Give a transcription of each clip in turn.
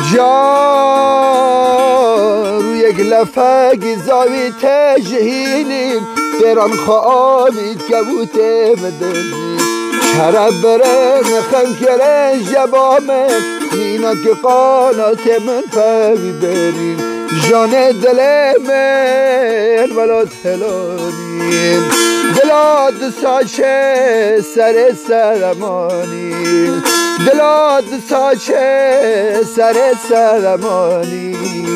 جان رو یک لفه گیزاوی تجهیلیم دران خوابید کبوته بدنیم شرب بره نخم کرن جبامه مینا که قانات من پوی بریم جان دل من ولاد هلانیم دلاد ساچه سر سرمانی دلاد ساچه سر سرمانی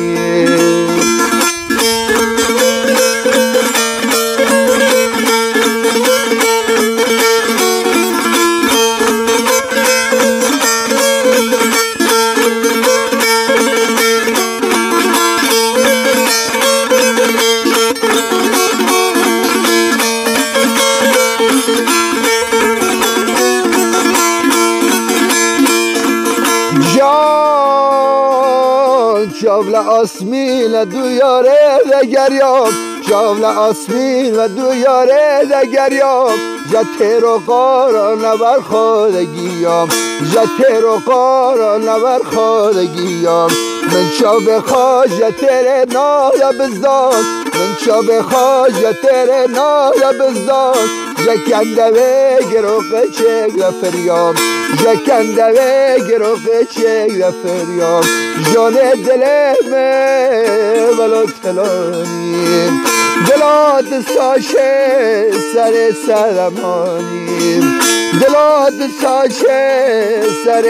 جاول آسمین دو یاره دگریاب جاول آسمین و دو یاره دگریاب جتر و قارا نبر خودگیام جتر و قارا نبر خودگیام من چا بخوا جتر نالا بزدان من چا بخوا جتر نالا بزدان جکنده به گروه چک و فریام جکنده به گروه چک و فریام جان دل من ولو تلانیم دلاد ساشه سر سرمانیم دلاد ساشه سر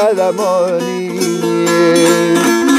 سرمانیم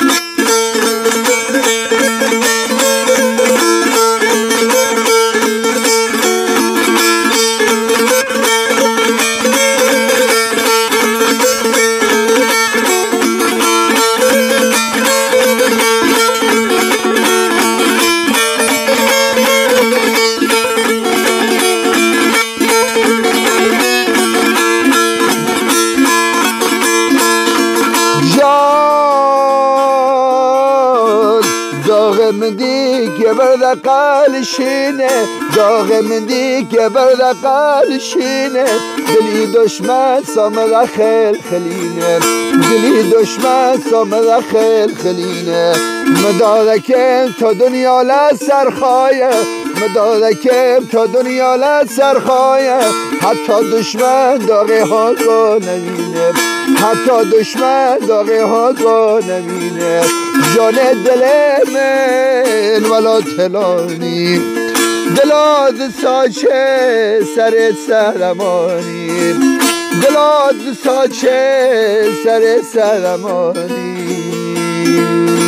داغم دی که برد قلشینه داغم دی که برد قلشینه دلی دشمن سامد خیل خلینه دلی دشمن سامد خیل خلینه مدادکم تا دنیا لسرخایه مدادکم تا دنیا لسرخایه حتی دشمن داغه ها رو نمینه حتی دشمن داغه ها رو نمینه جان دل من ولا تلانی دلاد ساچه سر سرمانی دلاد ساچه سر سرمانی